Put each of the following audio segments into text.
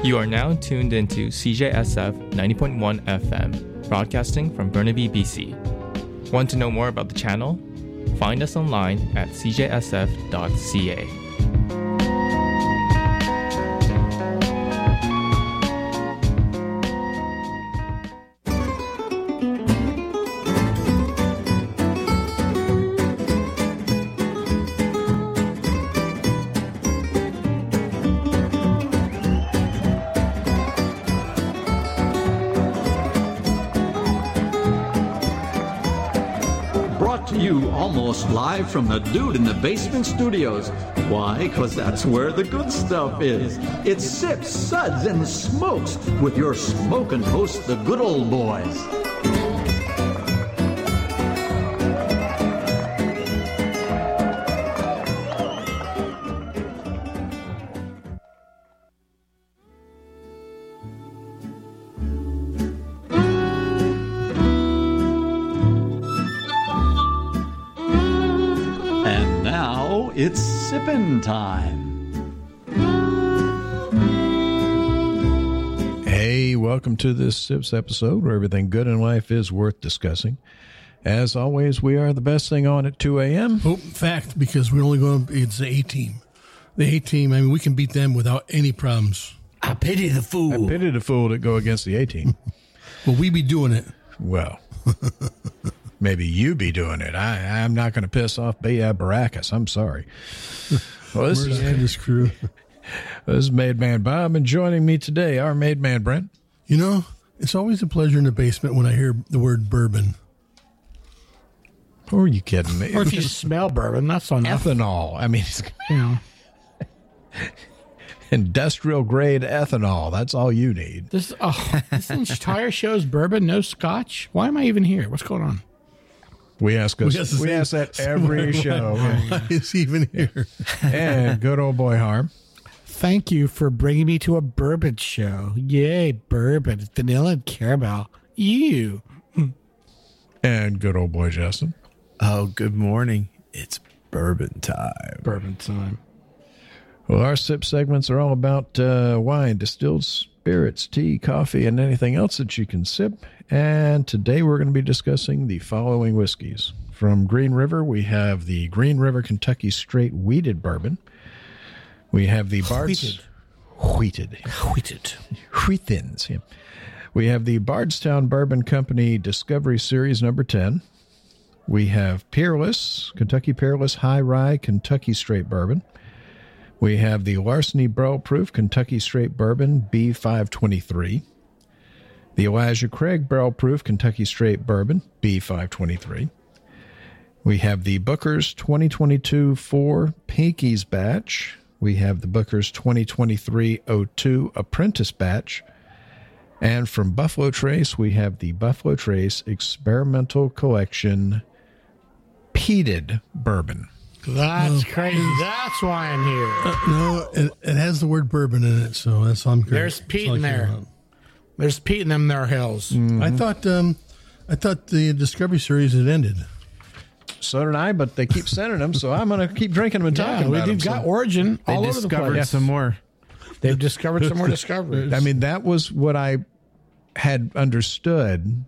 You are now tuned into CJSF 90.1 FM, broadcasting from Burnaby, BC. Want to know more about the channel? Find us online at cjsf.ca. Almost live from the Dude in the Basement studios. Why? Because that's where the good stuff is. It's Sips, Suds, and Smokes with your smoking hosts, the good old boys. It's sippin' time. Hey, welcome to this Sips episode where everything good in life is worth discussing. As always, we are the best thing on at 2 a.m. Oh, fact, because we're only going to, it's the A-team. The A-team, I mean, we can beat them without any problems. I pity the fool. I pity the fool that go against the A-team. Well, we be doing it. Well, maybe you be doing it. I'm not going to piss off Baracus. I'm sorry. Well, this is crew. This is Made Man Bob, and joining me today, our Made Man Brent. You know, it's always a pleasure in the basement when I hear the word bourbon. Who are you kidding me? Or if you smell bourbon, that's enough. Ethanol. I mean, you know. Industrial grade ethanol. That's all you need. This entire show's bourbon, no scotch. Why am I even here? What's going on? We ask that every show. Why is he even here? And good old boy Harm. Thank you for bringing me to a bourbon show. Yay, bourbon, vanilla and caramel. Ew. And good old boy Justin. Oh, good morning. It's bourbon time. Bourbon time. Well, our sip segments are all about wine, distilled spirits, tea, coffee, and anything else that you can sip. And today we're going to be discussing the following whiskeys. From Green River, we have the Green River Kentucky Straight Wheated Bourbon. We have the Wheated. Wheatins. Yeah. We have the Bardstown Bourbon Company Discovery Series number 10. We have Peerless, Kentucky Peerless High Rye Kentucky Straight Bourbon. We have the Larceny Barrel Proof Kentucky Straight Bourbon B523. The Elijah Craig Barrel Proof Kentucky Straight Bourbon B523. We have the Booker's 2022 4 Pinky's Batch. We have the Booker's 2023 02 Apprentice Batch. And from Buffalo Trace, we have the Buffalo Trace Experimental Collection Peated Bourbon. That's crazy. That's why I'm here. No, it has the word bourbon in it, so that's I'm There's peat in there. There's peat in them there hills. Mm-hmm. I thought the Discovery Series had ended. So did I, but they keep sending them, so I'm going to keep drinking them and talking about them. They've got Origin all over the place. Some more. They've discovered some more discoveries. I mean, that was what I had understood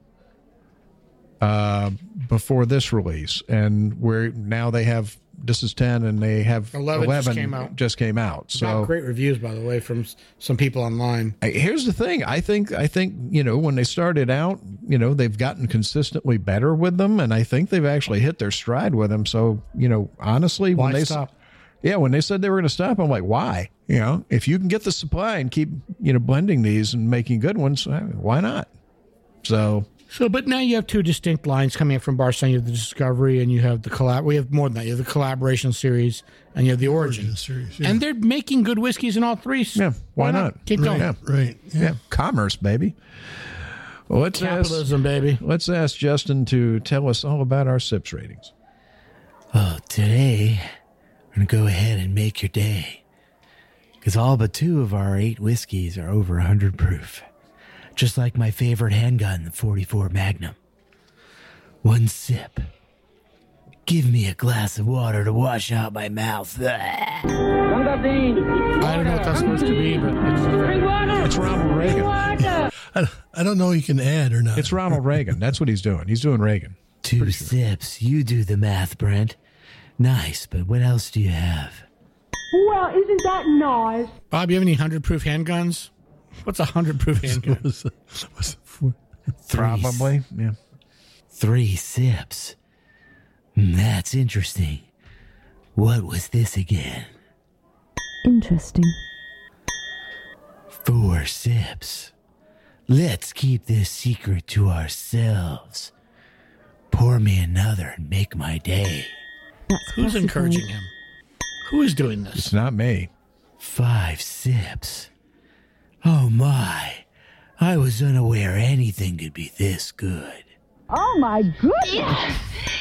before this release, and where now they have. This is 10, and they have 11 just came out. So got great reviews, by the way, from some people online. Here's the thing. I think, when they started out, they've gotten consistently better with them, and I think they've actually hit their stride with them. So, honestly, why when they stop? When they said they were going to stop, I'm like, why? If you can get the supply and keep, blending these and making good ones, why not? But now you have two distinct lines coming up from Bardstown. You have the Discovery and you have the collab. We have more than that. You have the Collaboration Series and you have the Origin Series. Yeah. And they're making good whiskeys in all three. Yeah, why not? Keep going. Yeah. Right. Yeah. Commerce, baby. Well, Capitalism, baby. Let's ask Justin to tell us all about our SIPS ratings. Well, today we're going to go ahead and make your day. Because all but 2 of our 8 whiskeys are over 100 proof. Just like my favorite handgun, the 44 Magnum. One sip. Give me a glass of water to wash out my mouth. I don't know what that's supposed to be, but It's Ronald Reagan. I don't know if you can add or not. It's Ronald Reagan. That's what he's doing. He's doing Reagan. 2 sips. You do the math, Brent. Nice, but what else do you have? Well, isn't that nice? Bob, you have any 100 proof handguns? What's a 100 proof handgun? What's it for? Probably. Yeah. 3 sips. That's interesting. What was this again? Interesting. 4 sips. Let's keep this secret to ourselves. Pour me another and make my day. That's Who's classified. encouraging him? Who is doing this? It's not me. 5 sips. Oh my. I was unaware anything could be this good. Oh my goodness!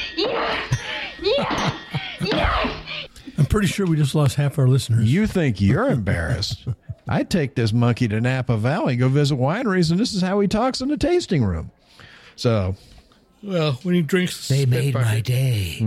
I'm pretty sure we just lost half our listeners. You think you're embarrassed? I'd take this monkey to Napa Valley, go visit wineries, and this is how he talks in the tasting room. So, Well, when he drinks, They spit made my bucket. day.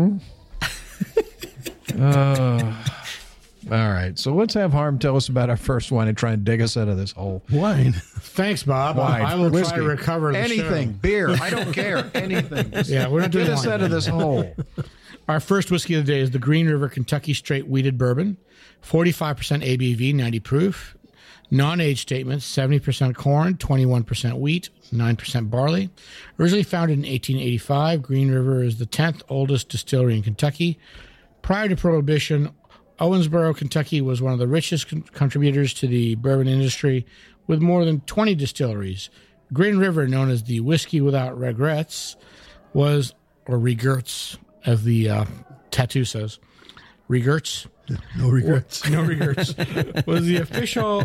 all right. So let's have Harm tell us about our first wine and try and dig us out of this hole. Wine. Thanks, Bob. Wine, I will whiskey, try to recover the anything, show. beer. I don't care. Anything. Yeah, we're not doing Get us wine. out of this hole. Our first whiskey of the day is the Green River Kentucky Straight Wheated Bourbon, 45% ABV, 90 proof. Non-age statements, 70% corn, 21% wheat, 9% barley. Originally founded in 1885, Green River is the 10th oldest distillery in Kentucky. Prior to Prohibition, Owensboro, Kentucky was one of the richest contributors to the bourbon industry with more than 20 distilleries. Green River, known as the Whiskey Without Regrets, or regrets, as the tattoo says. Regrets? No regrets. No regrets. Was the official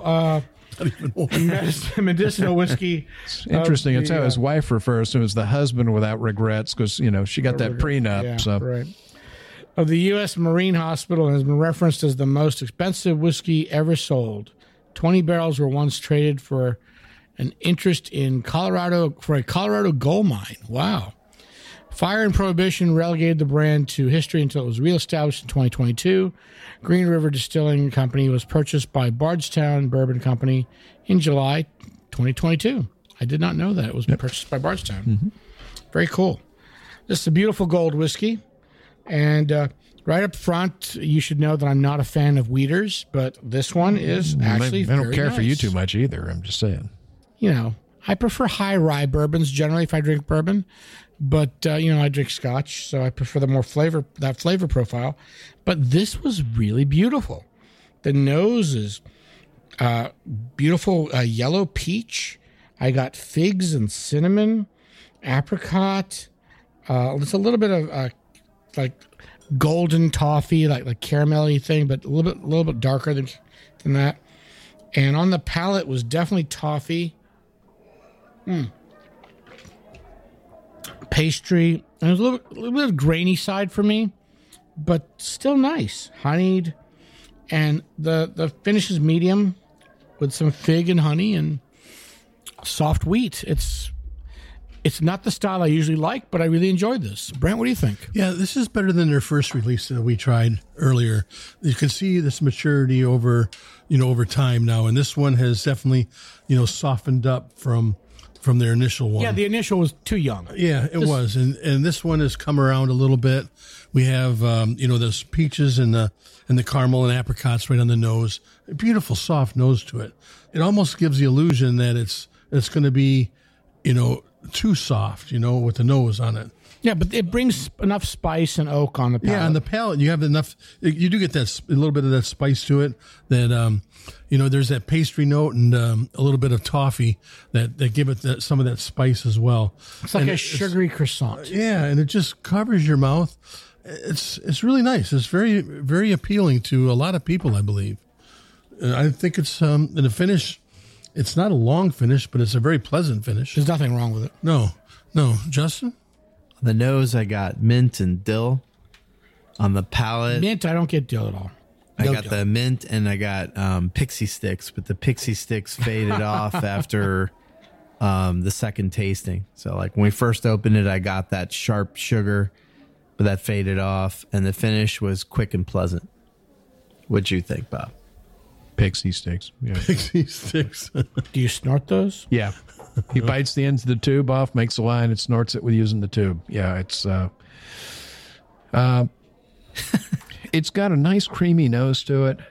medicinal whiskey. Interesting. of It's the, how his wife refers to him as the husband without regrets because, she got that prenup. Yeah, so right. Of the U.S. Marine Hospital and has been referenced as the most expensive whiskey ever sold. 20 barrels were once traded for an interest in Colorado for a Colorado gold mine. Wow. Fire and Prohibition relegated the brand to history until it was reestablished in 2022. Green River Distilling Company was purchased by Bardstown Bourbon Company in July 2022. I did not know that it was purchased by Bardstown. Mm-hmm. Very cool. This is a beautiful gold whiskey. And right up front, you should know that I'm not a fan of wheaters, but this one is actually I don't very care for you nice. too much either. I'm just saying. I prefer high rye bourbons generally if I drink bourbon, but I drink Scotch, so I prefer the more flavor profile. But this was really beautiful. The nose is beautiful yellow peach. I got figs and cinnamon, apricot. It's a little bit of like golden toffee, like caramelly thing, but a little bit darker than that. And on the palate was definitely toffee. Pastry. And there's a little bit of grainy side for me, but still nice. Honeyed. And the finish is medium with some fig and honey and soft wheat. It's not the style I usually like, but I really enjoyed this. Brent, what do you think? Yeah, this is better than their first release that we tried earlier. You can see this maturity over time now, and this one has definitely, softened up from their initial one. Yeah, the initial was too young. Yeah, it was, and this one has come around a little bit. We have those peaches and the caramel and apricots right on the nose. A beautiful soft nose to it. It almost gives the illusion that it's going to be, too soft, with the nose on it. Yeah, but it brings enough spice and oak on the palate. Yeah, on the palate, you have enough. You do get a little bit of that spice to it. That there's that pastry note and a little bit of toffee that give it some of that spice as well. It's like a sugary croissant. Yeah, and it just covers your mouth. It's really nice. It's very, very appealing to a lot of people, I believe. I think it's in the finish. It's not a long finish, but it's a very pleasant finish. There's nothing wrong with it. No, Justin. On the nose, I got mint and dill. On the palate, Mint, I don't get dill at all. I got the mint and I got pixie sticks, but the pixie sticks faded off after the second tasting. So like when we first opened it, I got that sharp sugar, but that faded off, and the finish was quick and pleasant. What'd you think, Bob? Pixie sticks. Yeah. Pixie sticks. Do you snort those? Yeah. He bites the ends of the tube off, makes a line, and snorts it with using the tube. Yeah, it's got a nice creamy nose to it.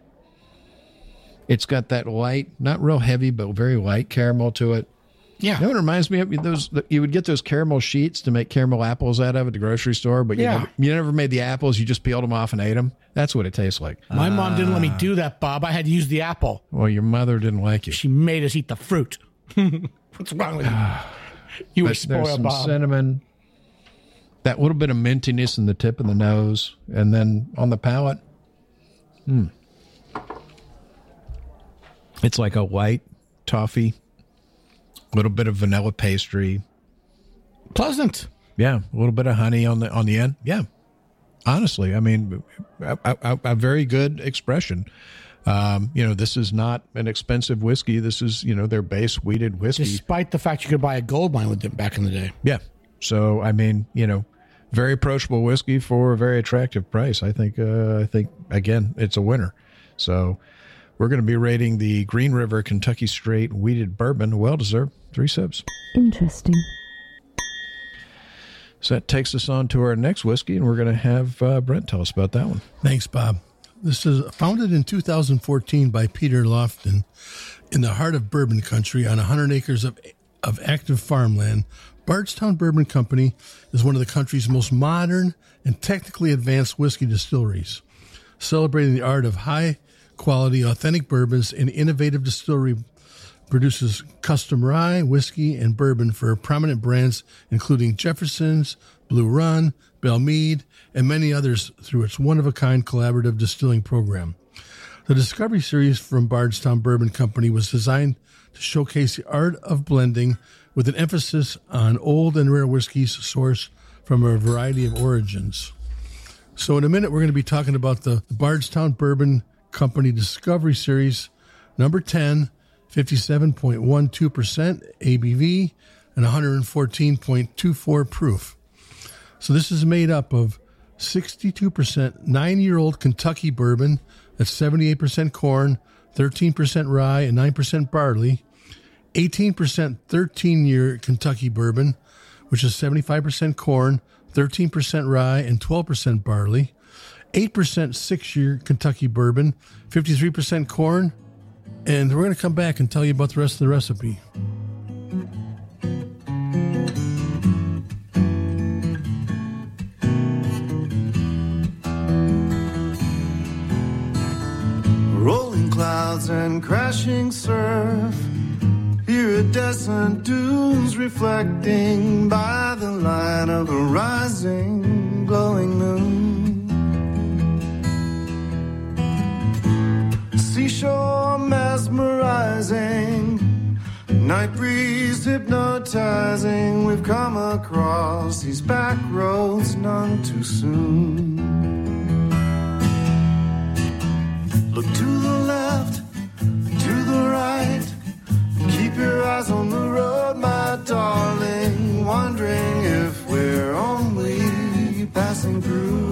It's got that light, not real heavy, but very light caramel to it. Yeah. You know what it reminds me of? You would get those caramel sheets to make caramel apples out of at the grocery store, but you never made the apples. You just peeled them off and ate them. That's what it tastes like. My mom didn't let me do that, Bob. I had to use the apple. Well, your mother didn't like you. She made us eat the fruit. What's wrong with you? You were There's spoiled, some Bob. cinnamon, that little bit of mintiness in the tip of the nose, and then on the palate, it's like a white toffee, a little bit of vanilla pastry. Pleasant. Yeah, a little bit of honey on the end. Yeah, honestly, I mean, a very good expression. This is not an expensive whiskey. This is, their base wheated whiskey. Despite the fact you could buy a gold mine with it back in the day. Yeah. So, I mean, very approachable whiskey for a very attractive price. I think again, it's a winner. So we're going to be rating the Green River Kentucky Straight Wheated Bourbon. Well-deserved 3 sips. Interesting. So that takes us on to our next whiskey, and we're going to have Brent tell us about that one. Thanks, Bob. This is founded in 2014 by Peter Lofton in the heart of bourbon country on 100 acres of active farmland. Bardstown Bourbon Company is one of the country's most modern and technically advanced whiskey distilleries, celebrating the art of high-quality, authentic bourbons. An innovative distillery produces custom rye, whiskey, and bourbon for prominent brands including Jefferson's, Blue Run, Belle Meade, and many others through its one-of-a-kind collaborative distilling program. The Discovery Series from Bardstown Bourbon Company was designed to showcase the art of blending with an emphasis on old and rare whiskeys sourced from a variety of origins. So in a minute, we're going to be talking about the Bardstown Bourbon Company Discovery Series number 10, 57.12% ABV and 114.24 proof. So this is made up of 62% 9-year-old Kentucky bourbon, that's 78% corn, 13% rye, and 9% barley, 18% 13-year Kentucky bourbon, which is 75% corn, 13% rye, and 12% barley, 8% 6-year Kentucky bourbon, 53% corn, and we're going to come back and tell you about the rest of the recipe. Rolling clouds and crashing surf, iridescent dunes reflecting by the light of a rising, glowing moon. Seashore mesmerizing, night breeze hypnotizing. We've come across these back roads none too soon. Look to the left, to the right. Keep your eyes on the road, my darling. Wondering if we're only passing through.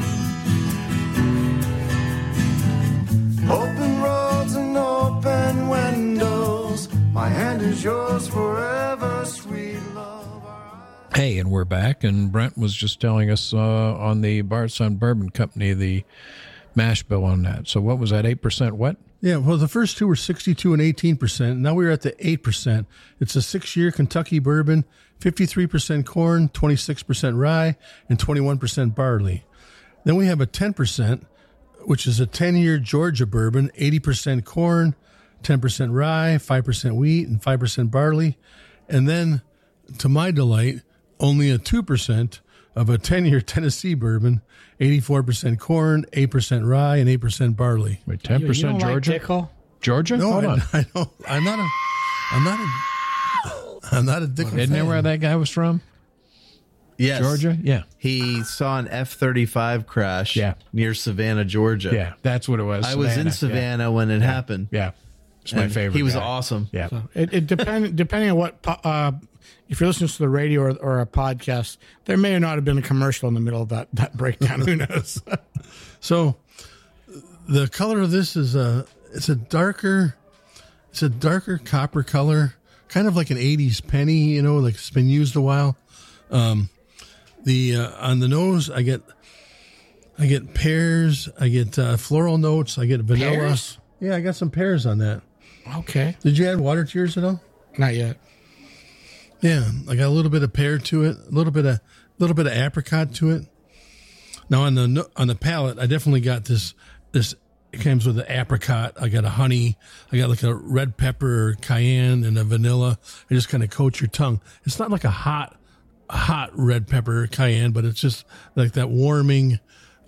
Open roads and open windows. My hand is yours forever, sweet love. Hey, and we're back. And Brent was just telling us on the Bardstown Bourbon Company, the mash bill on that. So what was that, 8% what? Yeah, well, the first two were 62 and 18%. Now we're at the 8%. It's a 6-year Kentucky bourbon, 53% corn, 26% rye, and 21% barley. Then we have a 10%, which is a 10-year Georgia bourbon, 80% corn, 10% rye, 5% wheat, and 5% barley. And then, to my delight, only a 2% of a 10-year Tennessee bourbon, 84% corn, 8% rye, and 8% barley. Wait, 10% You don't Georgia? like Dickel? Georgia? No, Hold on. I don't. I'm not a Dickel Isn't that fan. where that guy was from? Yes. Georgia? Yeah. He saw an F-35 crash near Savannah, Georgia. Yeah, that's what it was. I was in Savannah when it happened. Yeah. It's my And favorite He was guy. awesome. Yeah. It depending on what, if you're listening to the radio or a podcast, there may or not have been a commercial in the middle of that breakdown. Who knows? So, the color of this is it's a darker copper color, kind of like an 80s penny, like it's been used a while. On the nose, I get pears, I get floral notes, I get vanilla. Pears? Yeah, I got some pears on that. Okay. Did you add water to yours at all? Not yet. Yeah, I got a little bit of pear to it, a little bit of apricot to it. Now on the palate, I definitely got this. It comes with an apricot. I got a honey. I got like a red pepper, cayenne, and a vanilla. It just kind of coats your tongue. It's not like a hot red pepper cayenne, but it's just like that warming,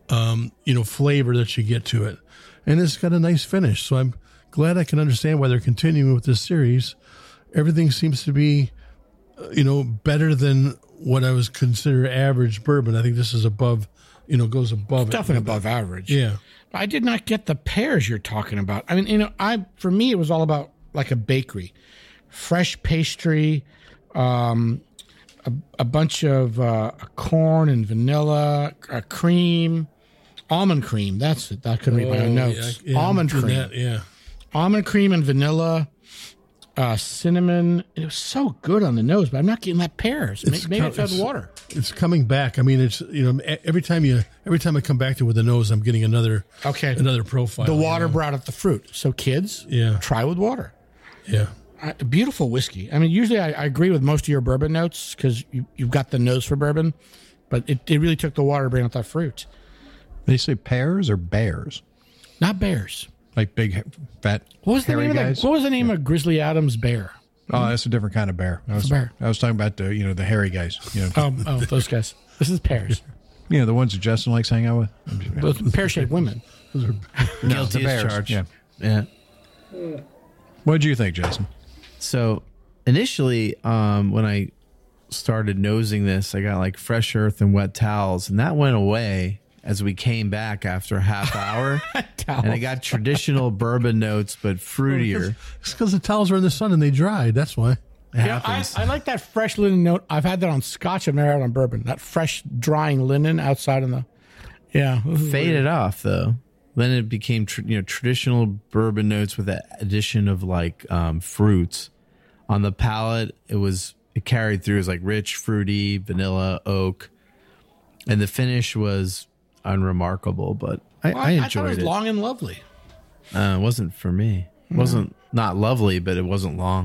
flavor that you get to it. And it's got a nice finish. So I'm glad I can understand why they're continuing with this series. Everything seems to be, better than what I was consider average bourbon. I think this is above, goes above it. Definitely above average. Yeah. I did not get the pears you're talking about. I mean, for me, it was all about like a bakery, fresh pastry, a bunch of corn and vanilla, cream, almond cream. That's it. I couldn't read my own notes. Yeah, almond cream. Yeah. Almond cream and vanilla, cinnamon. It was so good on the nose, but I'm not getting that pears. Maybe it's had water. It's coming back. I mean, it's every time I come back to it with the nose, I'm getting another profile. The water brought up the fruit. So kids, try with water. Yeah. Beautiful whiskey. I mean, usually I agree with most of your bourbon notes because you've got the nose for bourbon, but it really took the water to bring out that fruit. They say pears or bears? Not bears. Like big, fat, What was the hairy name guys? of what was the name of Grizzly Adams' bear? Oh, that's a different kind of bear. I was talking about the hairy guys. Oh, those guys. This is pears. The ones that Justin likes hang out with. Those pear-shaped women. Guilty as charged. Yeah. What did you think, Justin? So initially, when I started nosing this, I got like fresh earth and wet towels, and that went away as we came back after a half hour. And I got traditional bourbon notes, but fruitier. It's because the towels are in the sun and they dried. That's why. I like that fresh linen note. I've had that on Scotch. I've never had it on bourbon. That fresh drying linen outside in the faded off though. Then it became traditional bourbon notes with the addition of like fruits. On the palate, it carried through as like rich, fruity, vanilla, oak, and the finish was unremarkable. But I enjoyed I thought it was long and lovely. It wasn't for me. It wasn't not lovely, but it wasn't long.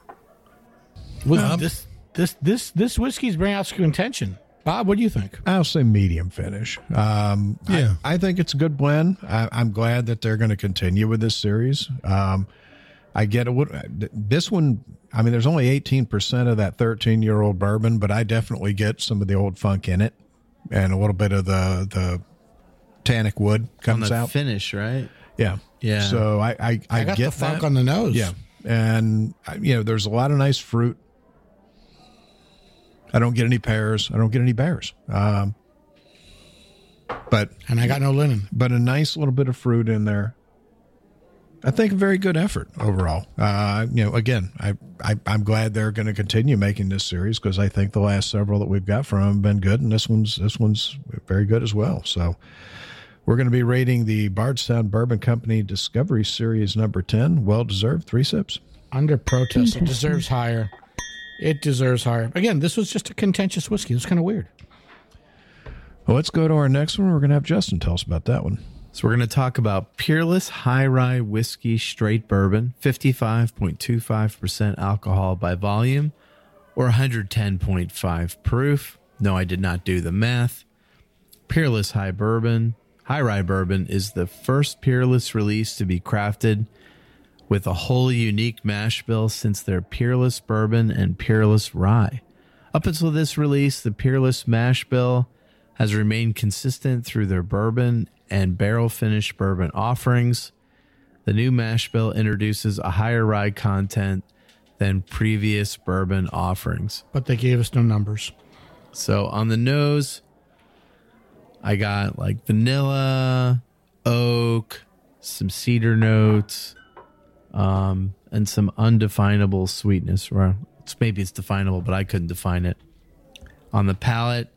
This whiskey's bringing out some contention. Bob, what do you think? I'll say medium finish. I think it's a good blend. I'm glad that they're going to continue with this series. I get it. This one, I mean, there's only 18% of that 13-year-old bourbon, but I definitely get some of the old funk in it, and a little bit of the tannic wood comes on the out. Finish, right? Yeah. So I got get the funk that. on the nose. Yeah, and there's a lot of nice fruit. I don't get any pears. I don't get any bears. And I got no linen. But a nice little bit of fruit in there. I think a very good effort overall. Again, I'm glad they're going to continue making this series because I think the last several that we've got from them have been good, and this one's very good as well. So we're going to be rating the Bardstown Bourbon Company Discovery Series number 10. Well deserved. 3 sips. Under protest, it deserves higher. It deserves higher. Again, this was just a contentious whiskey. It was kind of weird. Well, let's go to our next one. We're going to have Justin tell us about that one. So we're going to talk about Peerless High Rye Whiskey Straight Bourbon, 55.25% alcohol by volume, or 110.5 proof. No, I did not do the math. Peerless High Rye Bourbon is the first Peerless release to be crafted with a wholly unique mash bill since their Peerless Bourbon and Peerless Rye. Up until this release, the Peerless mash bill has remained consistent through their bourbon and barrel-finished bourbon offerings. The new mash bill introduces a higher rye content than previous bourbon offerings. But they gave us no numbers. So on the nose, I got like vanilla, oak, some cedar notes, and some undefinable sweetness. Or maybe it's definable, but I couldn't define it. On the palate,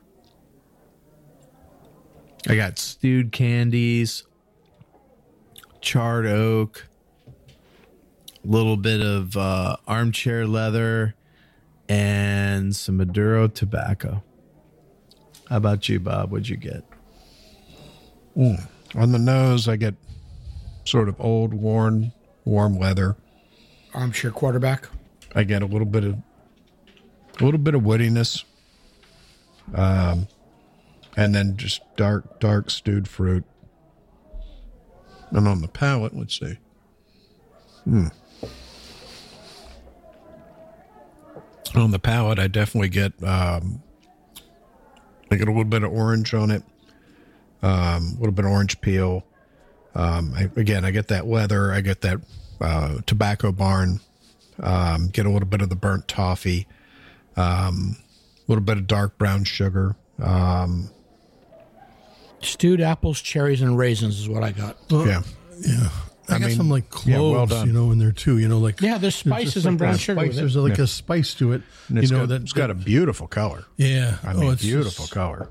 I got stewed candies, charred oak, a little bit of armchair leather, and some Maduro tobacco. How about you, Bob? What'd you get? On the nose, I get sort of old, worn, warm leather. Armchair quarterback. I get a little bit of woodiness, and then just dark stewed fruit. And on the palate, let's see. On the palate, I definitely get I get a little bit of orange on it, a little bit of orange peel. I get that leather. I get that tobacco barn. Get a little bit of the burnt toffee. A little bit of dark brown sugar. Stewed apples, cherries, and raisins is what I got. Yeah. I got some like cloves, well done. in there too. Like There's spices and brown sugar. Spice. There's like a spice to it. And it's got a beautiful color. Yeah, It's beautiful color.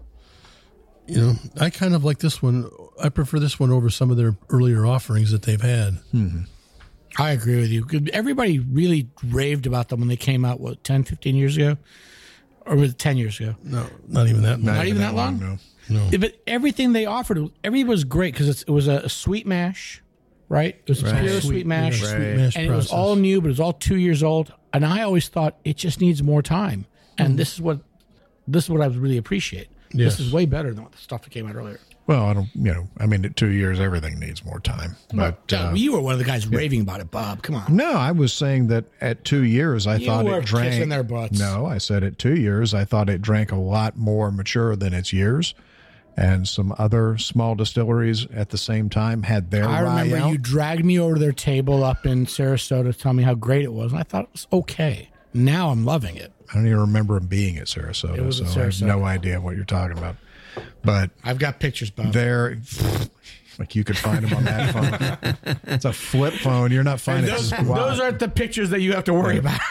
I kind of like this one. I prefer this one over some of their earlier offerings that they've had. I agree with you. Everybody really raved about them when they came out, 10, 15 years ago? Or was it 10 years ago? No, not even that. Not even that long? No. But everything they offered, everything was great because it was a sweet mash, right? It was a pure sweet mash. Sweet mash and it was all new, but it was all 2 years old. And I always thought it just needs more time. And this is what I really appreciate. Yes. This is way better than the stuff that came out earlier. Well, I don't, at 2 years, everything needs more time. But you were one of the guys raving about it, Bob. Come on. no, I was saying that at 2 years, I thought were it drank. kissing their butts. No, I said at 2 years, I thought it drank a lot more mature than its years. And some other small distilleries at the same time had their I rye remember out. you dragged me over to their table up in Sarasota to tell me how great it was. And I thought it was okay. Now I'm loving it. I don't even remember them being at Sarasota, It was at so I have Sarasota. no idea what you're talking about. But I've got pictures, Bob. they're like you could find them on that phone. It's a flip phone. You're not finding those squat. aren't the pictures that you have to worry about.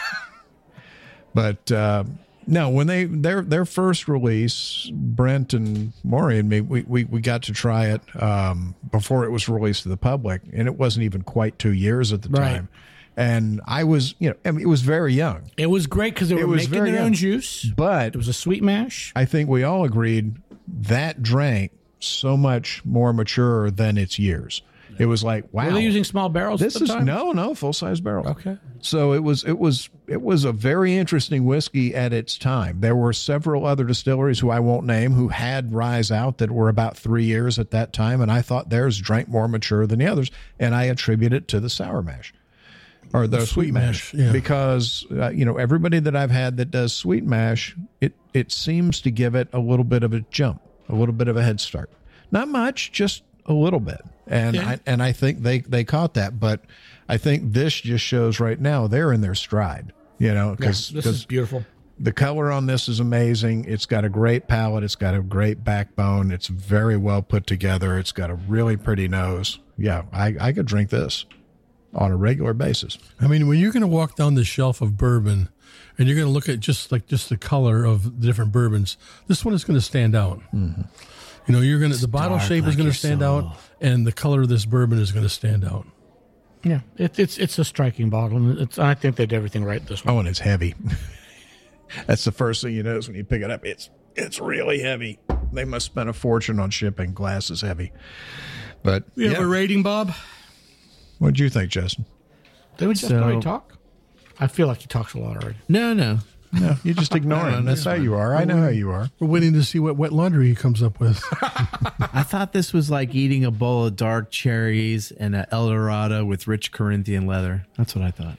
But no, when their first release, Brent and Maury and me, we got to try it before it was released to the public, and it wasn't even quite 2 years at the Right. time. And I was, it was very young. It was great because they were was making very their young. own juice. But It was a sweet mash. I think we all agreed that drank so much more mature than its years. It was like, wow. Were they using small barrels This at the is time? no full size barrel. Okay. So it was a very interesting whiskey at its time. There were several other distilleries who I won't name who had ryes out that were about 3 years at that time, and I thought theirs drank more mature than the others, and I attribute it to the sour mash or the sweet mash, yeah. because everybody that I've had that does sweet mash, it seems to give it a little bit of a jump, a little bit of a head start. Not much, just a little bit. And I think they caught that, but I think this just shows right now they're in their stride, because this is beautiful. the color on this is amazing. It's got a great palate. It's got a great backbone. It's very well put together. It's got a really pretty nose. Yeah, I could drink this on a regular basis. I mean, when you're going to walk down the shelf of bourbon and you're going to look at just the color of the different bourbons, this one is going to stand out. Mm-hmm. The bottle shape is going to stand out, and the color of this bourbon is going to stand out. Yeah, it's a striking bottle, and I think they did everything right this one. Oh, and it's heavy. That's the first thing you notice when you pick it up. It's really heavy. They must spend a fortune on shipping. Glass is heavy. But We have a rating, Bob. What did you think, Justin? Did we just already talk? I feel like he talks a lot already. No. No, you just ignore him. That's how you are. I know how you are. We're waiting to see what wet laundry he comes up with. I thought this was like eating a bowl of dark cherries and an El Dorado with rich Corinthian leather. That's what I thought.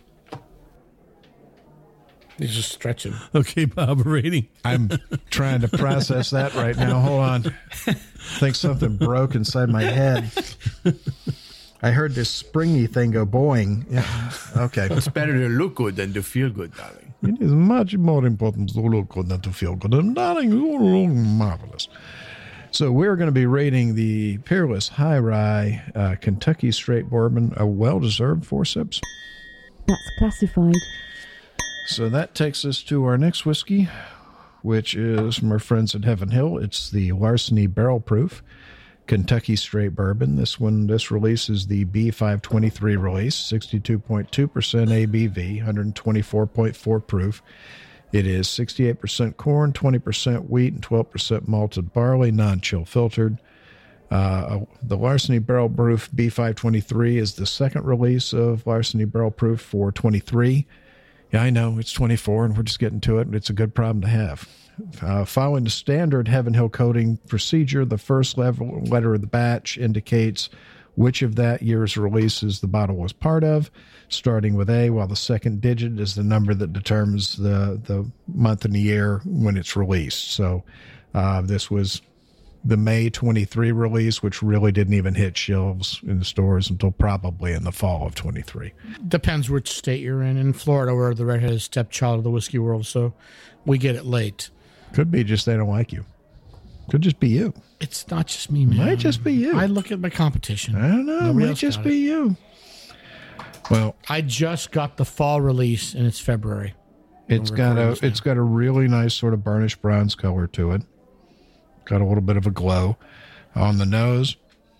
He's just stretching. Okay, Bob, rating. I'm trying to process that right now. Hold on. I think something broke inside my head. I heard this springy thing go boing. Yeah. Okay. It's better to look good than to feel good, darling. It is much more important to look good than to feel good. And darling, oh, marvelous. So we're going to be rating the Peerless High Rye Kentucky Straight Bourbon, a well-deserved 4 sips. That's classified. So that takes us to our next whiskey, which is from our friends at Heaven Hill. It's the Larceny Barrel Proof Kentucky Straight Bourbon. This release is the B523 release, 62.2% ABV, 124.4 proof. It is 68% corn, 20% wheat, and 12% malted barley, non-chill filtered. The Larceny Barrel Proof B523 is the second release of Larceny Barrel Proof for 23. Yeah, I know, it's 24, and we're just getting to it. It's a good problem to have. Following the standard Heaven Hill coating procedure, the first letter of the batch indicates which of that year's releases the bottle was part of, starting with A, while the second digit is the number that determines the month and the year when it's released. So this was the May 23 release, which really didn't even hit shelves in the stores until probably in the fall of 23. Depends which state you're in. In Florida, we're the redheaded stepchild of the whiskey world, so we get it late. Could be just they don't like you. Could just be you. It's not just me, man. Might just be you. I look at my competition. I don't know. Nobody Might else just got be you. Well, I just got the fall release, and it's February. it's got a really nice sort of burnished bronze color to it. Got a little bit of a glow on the nose.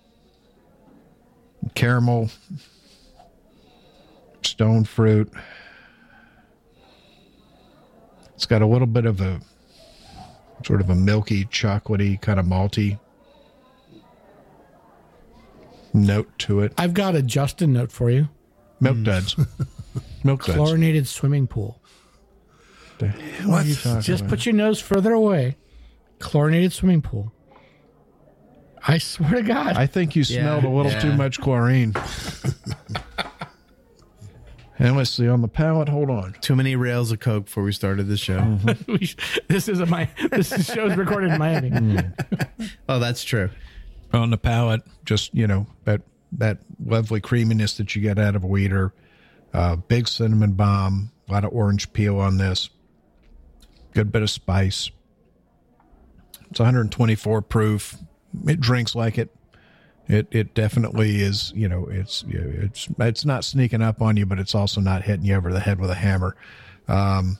Caramel, stone fruit. It's got a little bit of a sort of a milky, chocolatey, kind of malty note to it. I've got a Justin note for you. Milk duds. Milk duds. Chlorinated swimming pool. What are you talking Just about? put your nose further away. Chlorinated swimming pool. I swear to God. I think you smelled a little too much chlorine. And let's see, on the palate, hold on. Too many rails of Coke before we started the show. This show's recorded in Miami. Oh, that's true. On the palate, just, that lovely creaminess that you get out of a wheater. Big cinnamon bomb, a lot of orange peel on this. Good bit of spice. It's 124 proof. It drinks like it. It definitely is, it's not sneaking up on you, but it's also not hitting you over the head with a hammer. A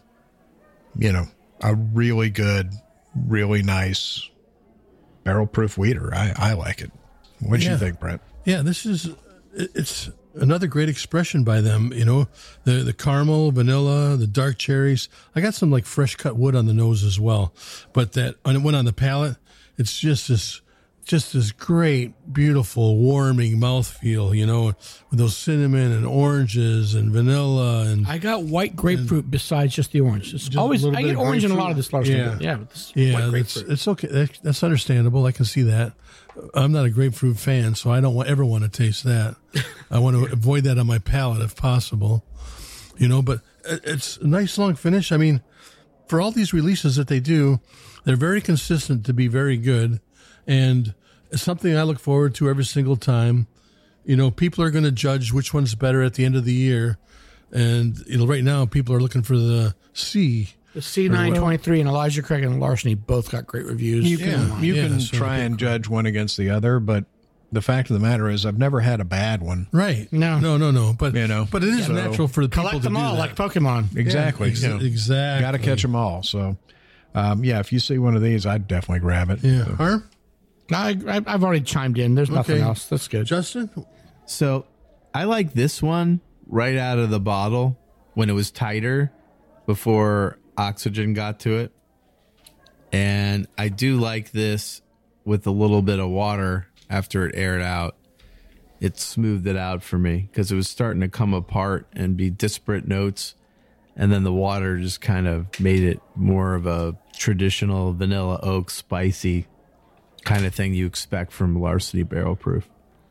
really good, really nice barrel proof wheater. I like it. What do you think, Brent? Yeah, it's another great expression by them. The caramel, vanilla, the dark cherries. I got some like fresh cut wood on the nose as well, but that one on the palate, it's just this great, beautiful, warming mouthfeel, with those cinnamon and oranges and vanilla. And I got white grapefruit besides just the orange. It's always I get orange in a lot of this large stuff. Yeah, but this white grapefruit. It's okay. That's understandable. I can see that. I'm not a grapefruit fan, so I don't ever want to taste that. I want to avoid that on my palate if possible. But it's a nice long finish. I mean, for all these releases that they do, they're very consistent to be very good. And it's something I look forward to every single time. People are going to judge which one's better at the end of the year. And, right now people are looking for the C. The C923 and Elijah Craig and Larceny both got great reviews. You can try and judge one against the other, but the fact of the matter is I've never had a bad one. Right. No. But, but it is natural for the people collect to them do all that. like Pokemon. Exactly. Exactly. Got to catch them all. So, if you see one of these, I'd definitely grab it. Yeah. So. Harm? I've already chimed in. There's nothing else. That's good. Justin? So I like this one right out of the bottle when it was tighter before oxygen got to it. And I do like this with a little bit of water after it aired out. It smoothed it out for me because it was starting to come apart and be disparate notes. And then the water just kind of made it more of a traditional vanilla oak spicy kind of thing you expect from Larceny Barrel Proof.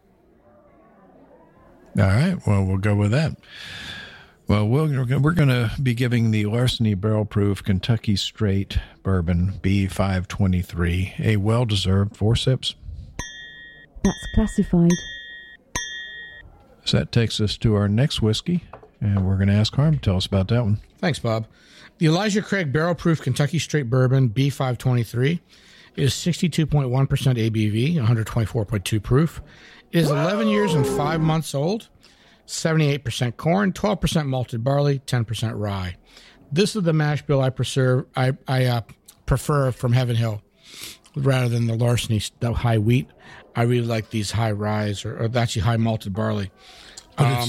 All right. Well, we'll go with that. Well, we're going to be giving the Larceny Barrel Proof Kentucky Straight Bourbon B523 a well-deserved 4 sips. That's classified. So that takes us to our next whiskey, and we're going to ask Harm to tell us about that one. Thanks, Bob. The Elijah Craig Barrel Proof Kentucky Straight Bourbon B523 is 62.1% ABV, 124.2 proof. It is 11 years and 5 months old, 78% corn, 12% malted barley, 10% rye. This is the mash bill I prefer from Heaven Hill rather than the Larceny, the high wheat. I really like these high rise or actually high malted barley. But